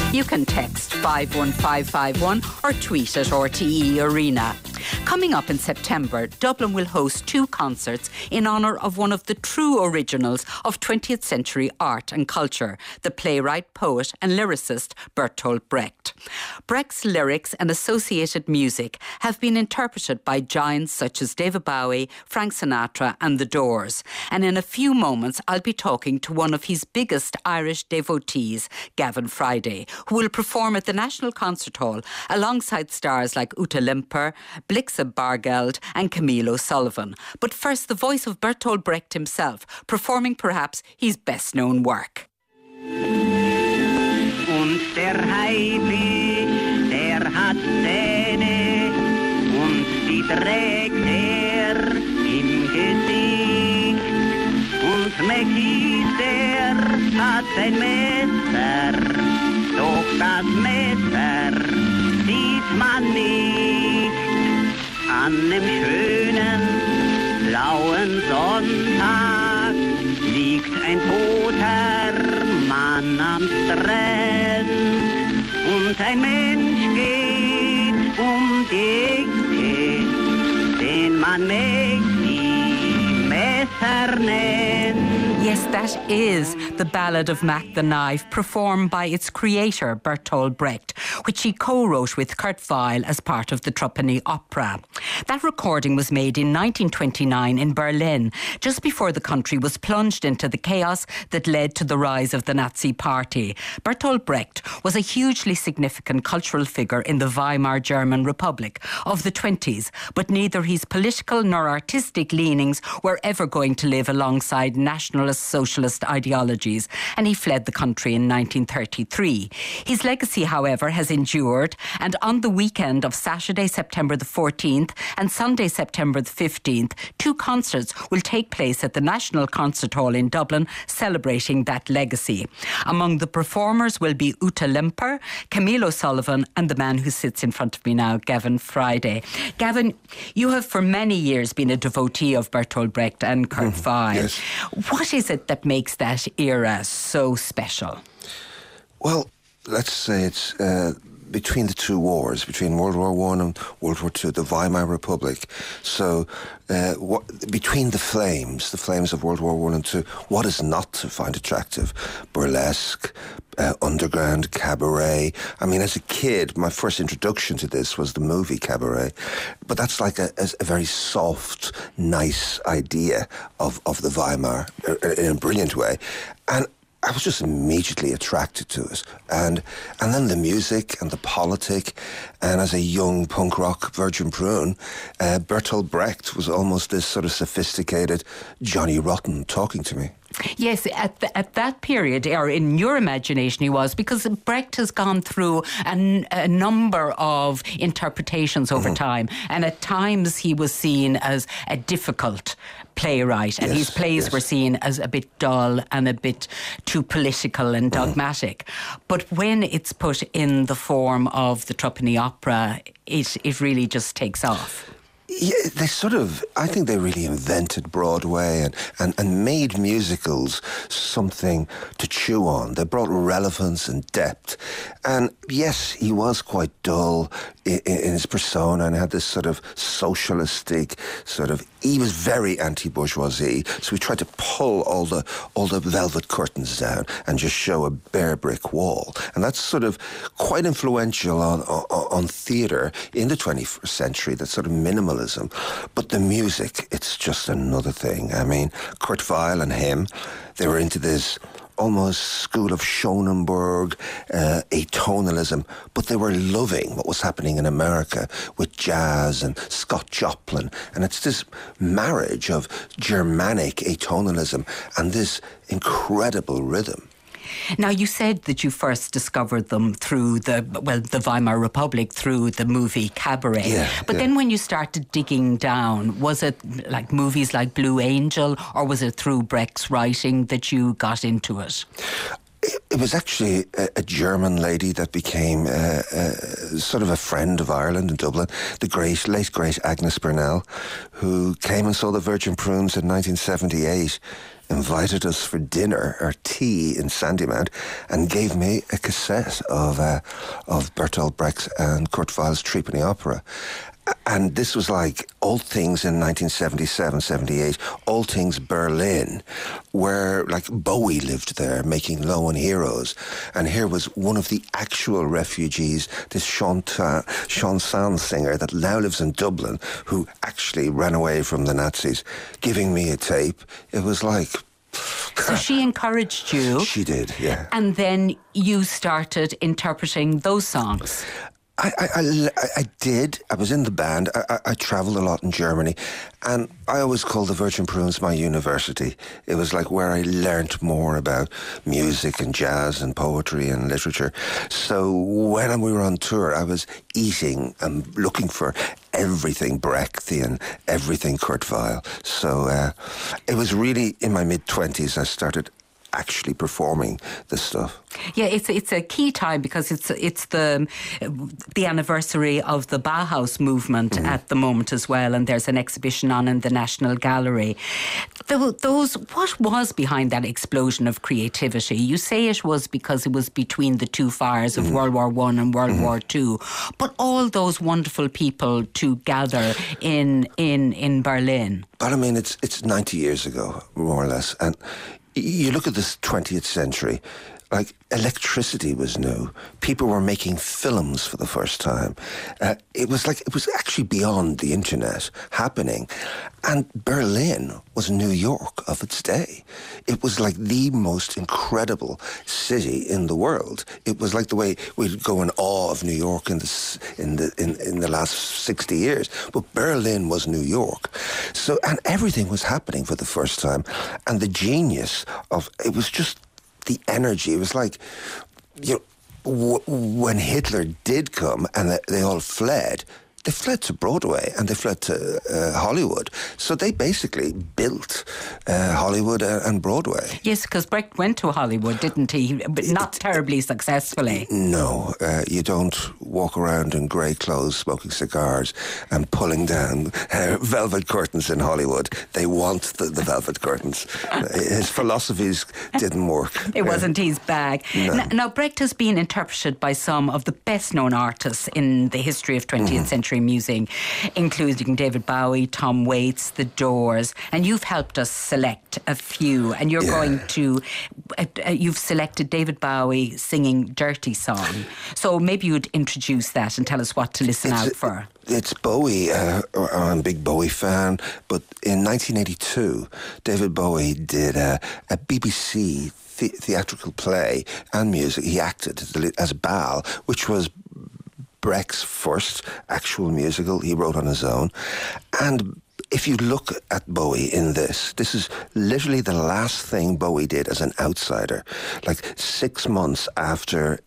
You can text 51551 or tweet at RTE Arena. Coming up in September, Dublin will host 2 concerts in honour of one of the true originals of 20th century art and culture, the playwright, poet and lyricist Bertolt Brecht. Brecht's lyrics and associated music have been interpreted by giants such as David Bowie, Frank Sinatra and The Doors. And in a few moments, I'll be talking to one of his biggest Irish devotees, Gavin Friday, who will perform at the National Concert Hall alongside stars like Uta Limper, Blixa Bargeld and Camille O'Sullivan. But first, the voice of Bertolt Brecht himself, performing perhaps his best-known work. Und der Heilig, der hat Zähne und die trägt im Gesicht. Und Mäckis, der hat ein Messer, doch das Messer sieht man nicht. An dem schönen, blauen Sonntag liegt ein toter Mann am Strand und ein Mensch geht die Ecke, den man Mäcki Messer nennt. Yes, that is the Ballad of Mac the Knife, performed by its creator, Bertolt Brecht, which he co-wrote with Kurt Weill as part of the Truppenny Opera. That recording was made in 1929 in Berlin, just before the country was plunged into the chaos that led to the rise of the Nazi Party. Bertolt Brecht was a hugely significant cultural figure in the Weimar German Republic of the 20s, but neither his political nor artistic leanings were ever going to live alongside nationalist socialist ideologies, and he fled the country in 1933. His legacy, however, has endured, and on the weekend of Saturday, September the 14th and Sunday, September the 15th, 2 concerts will take place at the National Concert Hall in Dublin, celebrating that legacy. Among the performers will be Uta Limper, Camille O'Sullivan and the man who sits in front of me now, Gavin Friday. Gavin, you have for many years been a devotee of Bertolt Brecht and Kurt Weill. Yes. What is it that makes that era so special? Well, let's say it's between the 2 wars, between World War I and World War II, the Weimar Republic. So between the flames of World War I and II, what is not to find attractive? Burlesque, underground, cabaret. I mean, as a kid, my first introduction to this was the movie Cabaret. But that's like a very soft, nice idea of the Weimar in a brilliant way. And I was just immediately attracted to it. And then the music and the politic, and as a young punk rock virgin prune, Bertolt Brecht was almost this sort of sophisticated Johnny Rotten talking to me. Yes, at that period, or in your imagination he was, because Brecht has gone through a number of interpretations over time, and at times he was seen as a difficult playwright, and his plays were seen as a bit dull and a bit too political and dogmatic. But when it's put in the form of the Truppenny Opera, it really just takes off. Yeah, I think they really invented Broadway and made musicals something to chew on. They brought relevance and depth. And yes, he was quite dull in his persona and had this sort of socialistic he was very anti-bourgeoisie, so he tried to pull all the velvet curtains down and just show a bare brick wall. And that's sort of quite influential on theatre in the 21st century, that sort of minimalism. But the music, it's just another thing. I mean, Kurt Weill and him, they were into this almost school of Schoenberg, atonalism, but they were loving what was happening in America with jazz and Scott Joplin. And it's this marriage of Germanic atonalism and this incredible rhythm. Now, you said that you first discovered them through the Weimar Republic, through the movie Cabaret. But then when you started digging down, was it like movies like Blue Angel, or was it through Brecht's writing that you got into it? It was actually a German lady that became sort of a friend of Ireland in Dublin, the late great Agnes Burnell, who came and saw the Virgin Prunes in 1978. invited us for dinner or tea in Sandymount and gave me a cassette of Bertolt Brecht and Kurt Weill's Threepenny Opera. And this was like All Things in 1977, 78, All Things Berlin, where like Bowie lived there making Low and Heroes. And here was one of the actual refugees, this chanson singer that now lives in Dublin, who actually ran away from the Nazis, giving me a tape. It was like... So she encouraged you. She did, yeah. And then you started interpreting those songs. I did. I was in the band. I travelled a lot in Germany, and I always called the Virgin Prunes my university. It was like where I learnt more about music and jazz and poetry and literature. So when we were on tour, I was eating and looking for everything Brechtian, everything Kurt Weill. So it was really in my mid-20s I started actually performing this stuff. Yeah, it's a key time because it's the anniversary of the Bauhaus movement at the moment as well, and there's an exhibition on in the National Gallery. What was behind that explosion of creativity? You say it was because it was between the two fires of World War I and World War II, but all those wonderful people to gather in Berlin. But I mean, it's 90 years ago, more or less, and you look at this 20th century, like electricity was new. People were making films for the first time. It was actually beyond the internet happening. And Berlin was New York of its day. It was like the most incredible city in the world. It was like the way we'd go in awe of New York in the last 60 years. But Berlin was New York. So, and everything was happening for the first time. And the genius of it was just the energy. It was like, you know, when Hitler did come and they all fled, they fled to Broadway and they fled to Hollywood. So they basically built Hollywood and Broadway. Yes, because Brecht went to Hollywood, didn't he? But not terribly successfully. No, you don't walk around in grey clothes smoking cigars and pulling down velvet curtains in Hollywood. They want the velvet curtains. His philosophies didn't work. It wasn't his bag. No. Now, Brecht has been interpreted by some of the best-known artists in the history of 20th century music, including David Bowie, Tom Waits, The Doors, and you've helped us select a few, and you're going to you've selected David Bowie singing Dirty Song, so maybe you'd introduce that and tell us what to listen out for. It's Bowie. I'm a big Bowie fan, but in 1982 David Bowie did a BBC theatrical play and music. He acted as Bal, which was Brecht's first actual musical he wrote on his own. And if you look at Bowie in this is literally the last thing Bowie did as an outsider. Like 6 months after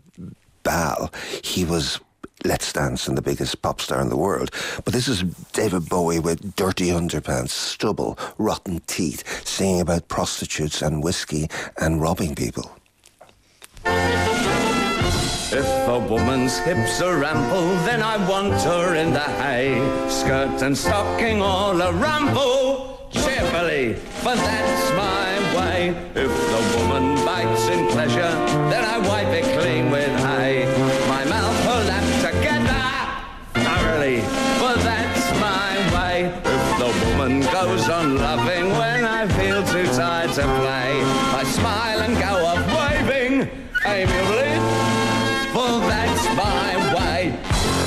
Bal, he was Let's Dance and the biggest pop star in the world. But this is David Bowie with dirty underpants, stubble, rotten teeth, singing about prostitutes and whiskey and robbing people. If a woman's hips are ample, then I want her in the hay. Skirt and stocking all a ramble, cheerfully, for that's my way. If the woman bites in pleasure, then I wipe it clean with hay. My mouth her lap together, thoroughly, for that's my way. If the woman goes on loving when I feel too tired to play, I smile and go off waving amiably. Well, that's my way.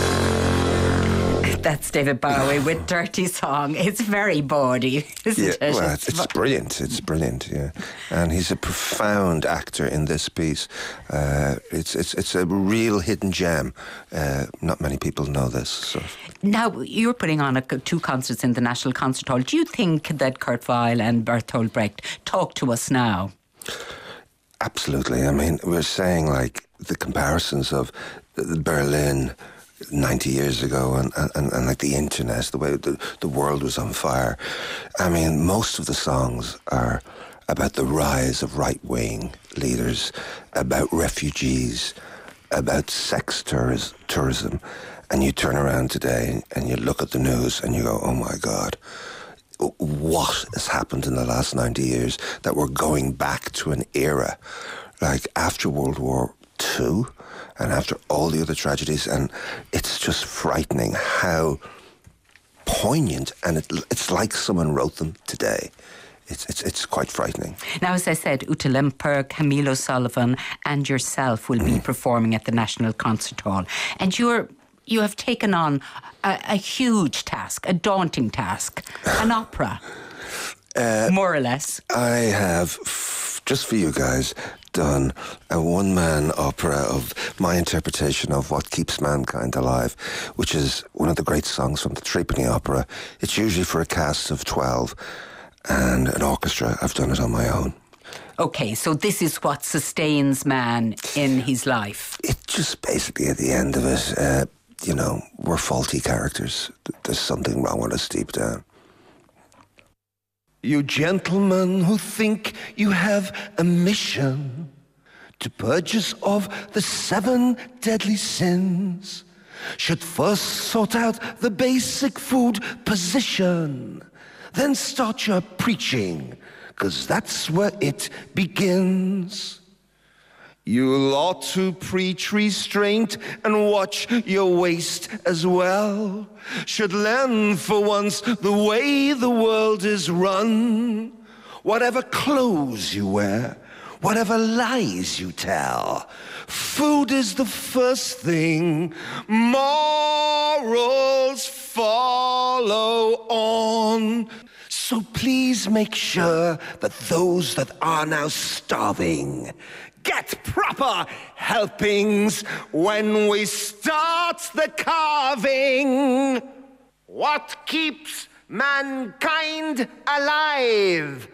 That's David Bowie with Dirty Song. It's very bawdy, isn't it? Well, it's brilliant. It's brilliant, yeah. And he's a profound actor in this piece. It's a real hidden gem. Not many people know this. So. Now, you're putting on 2 concerts in the National Concert Hall. Do you think that Kurt Weill and Bertolt Brecht talk to us now? Absolutely. I mean, we're saying like the comparisons of Berlin 90 years ago and like the internet, the way the world was on fire. I mean, most of the songs are about the rise of right-wing leaders, about refugees, about sex tourism. And you turn around today and you look at the news and you go, oh my God, what has happened in the last 90 years, that we're going back to an era like after World War II and after all the other tragedies, and it's just frightening how poignant, and it's like someone wrote them today. It's quite frightening. Now, as I said, Uta Limper, Camille O'Sullivan and yourself will be performing at the National Concert Hall. And you have taken on a huge task, a daunting task, an opera, more or less. I have, just for you guys, done a one-man opera of my interpretation of What Keeps Mankind Alive, which is one of the great songs from the Threepenny Opera. It's usually for a cast of 12 and an orchestra. I've done it on my own. Okay, so this is what sustains man in his life. It just basically, at the end of it, we're faulty characters. There's something wrong with us deep down. You gentlemen who think you have a mission to purge us of the 7 deadly sins should first sort out the basic food position, then start your preaching, 'cause that's where it begins. You'll ought to preach restraint and watch your waist as well. Should learn for once the way the world is run. Whatever clothes you wear, whatever lies you tell, food is the first thing. Morals follow on. So please make sure that those that are now starving get proper helpings when we start the carving. What keeps mankind alive?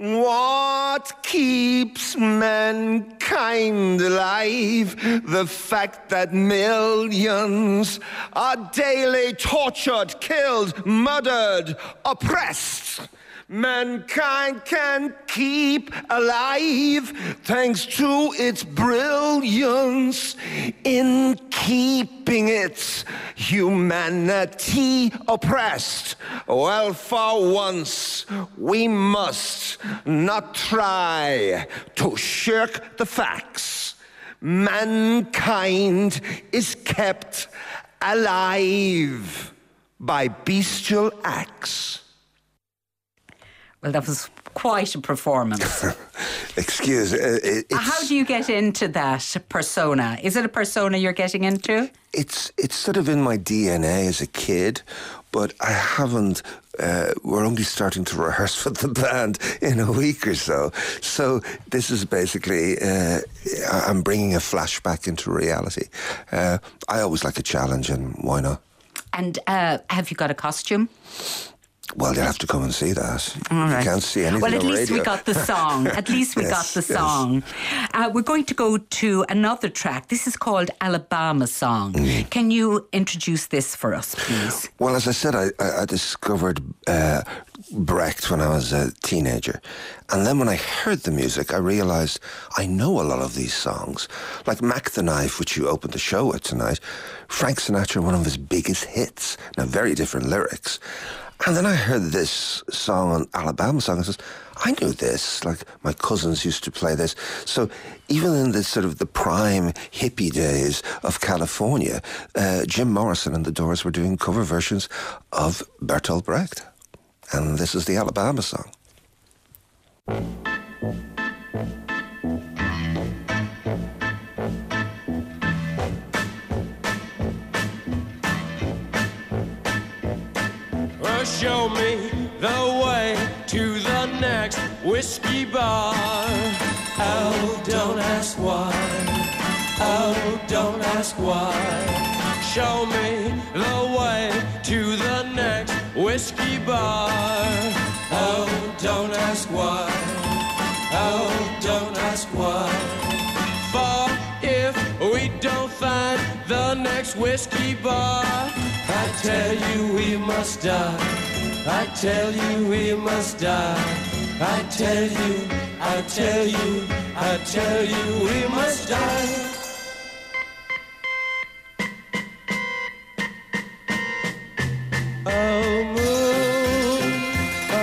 What keeps mankind alive? The fact that millions are daily tortured, killed, murdered, oppressed. Mankind can keep alive thanks to its brilliance in keeping its humanity oppressed. Well, for once, we must not try to shirk the facts. Mankind is kept alive by bestial acts. Well, that was quite a performance. Excuse How do you get into that persona? Is it a persona you're getting into? It's sort of in my DNA as a kid, but I haven't. We're only starting to rehearse with the band in a week or so. So this is basically, I'm bringing a flashback into reality. I always like a challenge, and why not? And have you got a costume? Well, you'll have to come and see that. All right. You can't see anything on radio. Well, at least we got the song. At least we got the song. We're going to go to another track. This is called Alabama Song. Can you introduce this for us, please? Well, as I said, I discovered Brecht when I was a teenager. And then when I heard the music, I realised I know a lot of these songs. Like Mac the Knife, which you opened the show with tonight. Frank Sinatra, one of his biggest hits. Now, very different lyrics. And then I heard this song, on Alabama Song, and I says, I knew this. Like, my cousins used to play this. So even in the sort of the prime hippie days of California, Jim Morrison and the Doors were doing cover versions of Bertolt Brecht. And this is the Alabama Song. Show me the way to the next whiskey bar. Oh, don't ask why. Oh, don't ask why. Show me the way to the next whiskey bar. Oh, don't ask why. Oh, don't ask why. For if we don't find the next whiskey bar, I tell you we must die. I tell you we must die. I tell you, I tell you, I tell you we must die. Oh moon, oh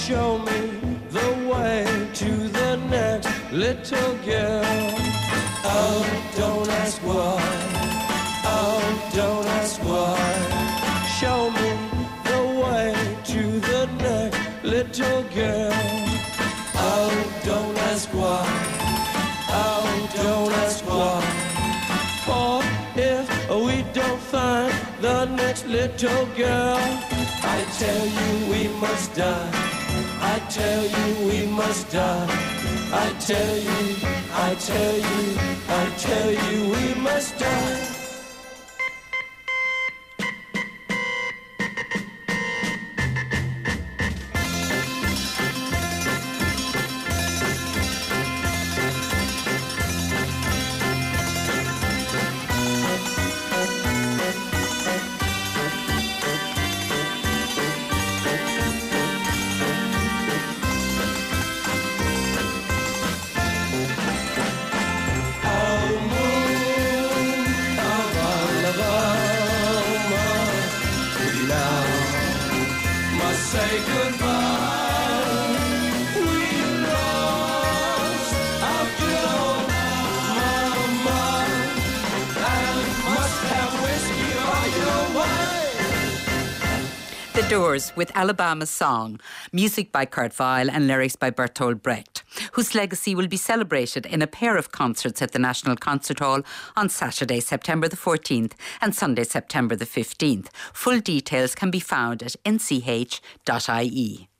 show me the way to the next little girl. Oh, don't ask why. Oh, don't ask why. Show me the way to the next little girl. Oh, don't ask why. Oh, don't ask why. For if we don't find the next little girl, I tell you we must die. I tell you we must die. I tell you, I tell you, I tell you we must die. Say goodbye. We lost our good old mama, and must have whiskey all your way. The Doors with Alabama Song, music by Kurt Weill and lyrics by Bertolt Brecht, whose legacy will be celebrated in a pair of concerts at the National Concert Hall on Saturday, September the 14th and Sunday, September the 15th. Full details can be found at nch.ie.